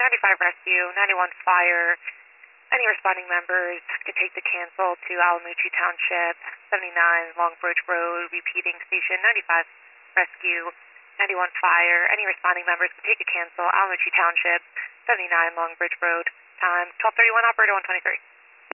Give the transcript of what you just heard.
95 rescue, 91 fire. Any responding members could take the cancel to Alamucci Township, 79 Longbridge Road, repeating station 95 rescue, 91 fire. Any responding members could take a cancel, Alamucci Township, 79 Longbridge Road. Time 12:31, operator 123.